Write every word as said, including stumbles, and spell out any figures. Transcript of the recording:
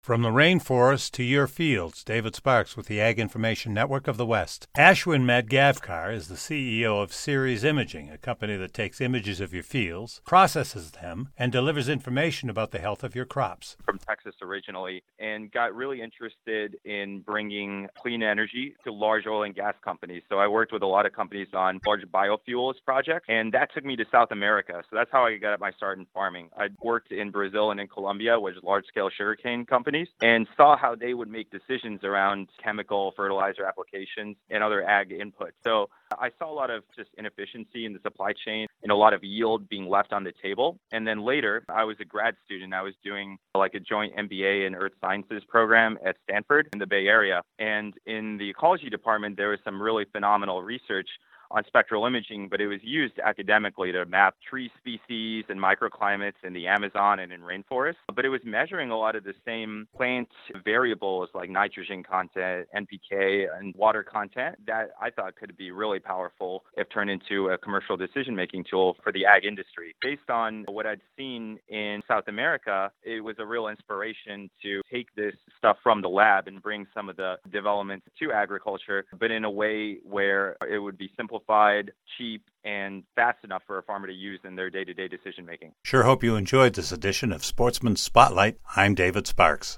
From the rainforest to your fields, David Sparks with the Ag Information Network of the West. Ashwin Madgavkar is the C E O of Ceres Imaging, a company that takes images of your fields, processes them, and delivers information about the health of your crops. From Texas originally, and got really interested in bringing clean energy to large oil and gas companies. So I worked with a lot of companies on large biofuels projects, and that took me to South America. So that's how I got my start in farming. I worked in Brazil and in Colombia with large-scale sugarcane companies, and saw how they would make decisions around chemical fertilizer applications and other ag inputs. So I saw a lot of just inefficiency in the supply chain and a lot of yield being left on the table. And then later, I was a grad student. I was doing like a joint M B A in Earth Sciences program at Stanford in the Bay Area. And in the ecology department, there was some really phenomenal research on spectral imaging, but it was used academically to map tree species and microclimates in the Amazon and in rainforests. But it was measuring a lot of the same plant variables like nitrogen content, N P K, and water content that I thought could be really powerful if turned into a commercial decision-making tool for the ag industry. Based on what I'd seen in South America, it was a real inspiration to take this stuff from the lab and bring some of the developments to agriculture, but in a way where it would be simplified, cheap, and fast enough for a farmer to use in their day-to-day decision-making. Sure hope you enjoyed this edition of Sportsman Spotlight. I'm David Sparks.